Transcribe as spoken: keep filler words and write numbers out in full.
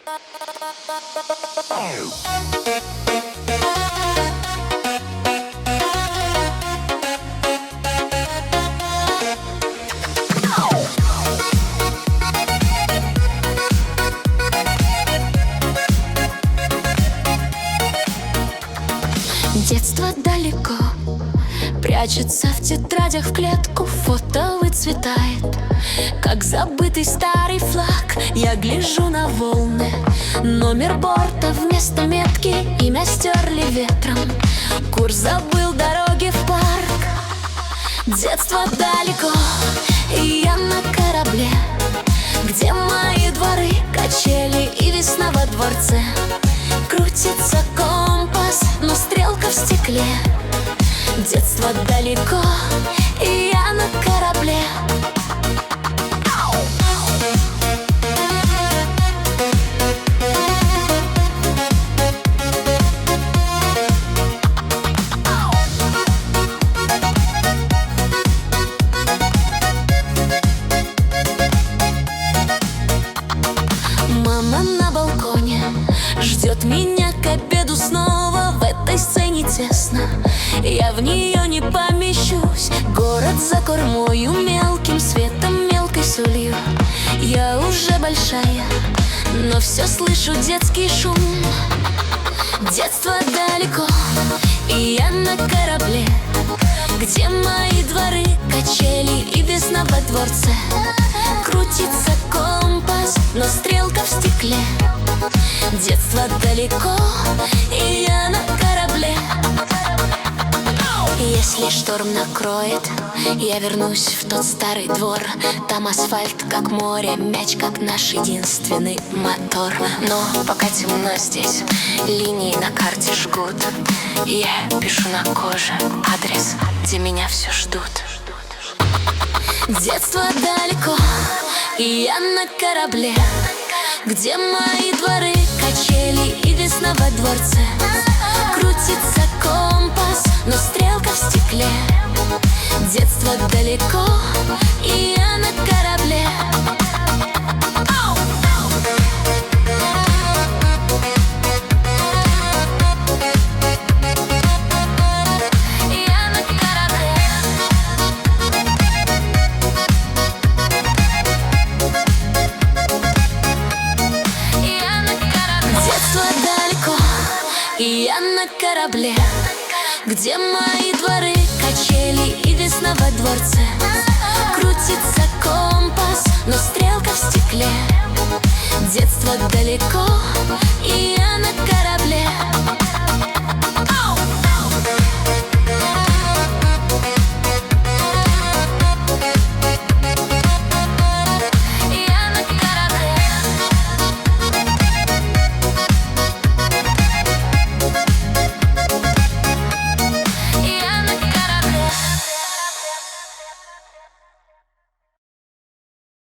Детство далеко, прячется в тетрадях в клетку, фото выцветает, как забытый старый флаг. Я гляжу на волны, номер борта вместо метки, имя стерли ветром, курс забыл, дороги в парк. Детство далеко, и я на корабле, где мои дворы, качели и весна во дворце. Крутится компас, но стрелка в стекле. Детство далеко, и я на корабле. Мама на балконе ждет меня к обеду снова. В этой сцене тесно, я в нее не помещусь. Город за кормою, мелким светом, мелкой солью. Я уже большая, но все слышу детский шум. Детство далеко, и я на корабле, где мои дворы, качели и весна во дворце. Крутится компас, но стрелка в стекле. Детство далеко, и я на корабле. Если шторм накроет, я вернусь в тот старый двор. Там асфальт как море, мяч как наш единственный мотор. Но пока темно здесь, линии на карте жгут. Я пишу на коже адрес, где меня все ждут. Детство далеко, и я на корабле, где мои дворы, качели и весна во дворце. Крутится компас, но стрелка в стекле. Детство далеко, и я на корабле. И я на корабле, где мои дворы, качели и весна во дворце. Крутится компас, но стрелка в стекле. Детство далеко,